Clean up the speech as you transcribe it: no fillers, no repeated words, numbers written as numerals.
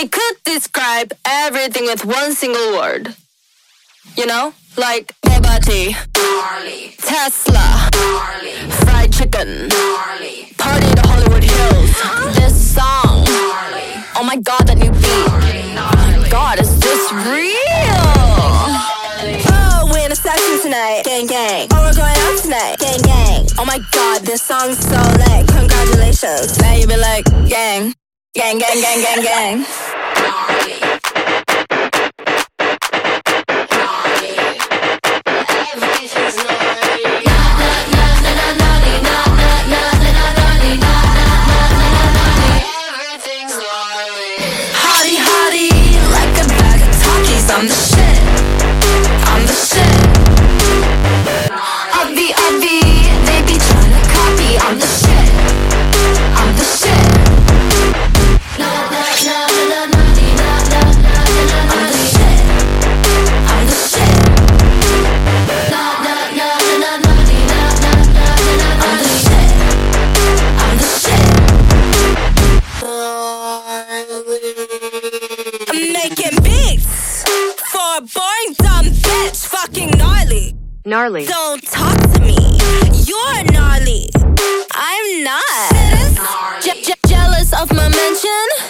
they could describe everything with one single word. You know? Like Bugatti, Tesla, fried chicken, party to Hollywood Hills. This song, oh my god, that new beat. Oh my god, is this real? Oh, we're in a section tonight, gang gang. Oh, we're going out tonight, gang gang. Oh my god, this song's so lit, congratulations. Now you be like, gang, gang, gang, gang, gang, gang. I'm the shit, I'm the shit. Obvi, they be tryna copy. I'm the shit, I'm the shit. I'm the shit, I'm the shit. I'm the shit, I'm the shit. I'm making beats for a boring dumb bitch, fucking gnarly. Gnarly. Don't talk to me, you're gnarly. I'm not. Jealous of my mention?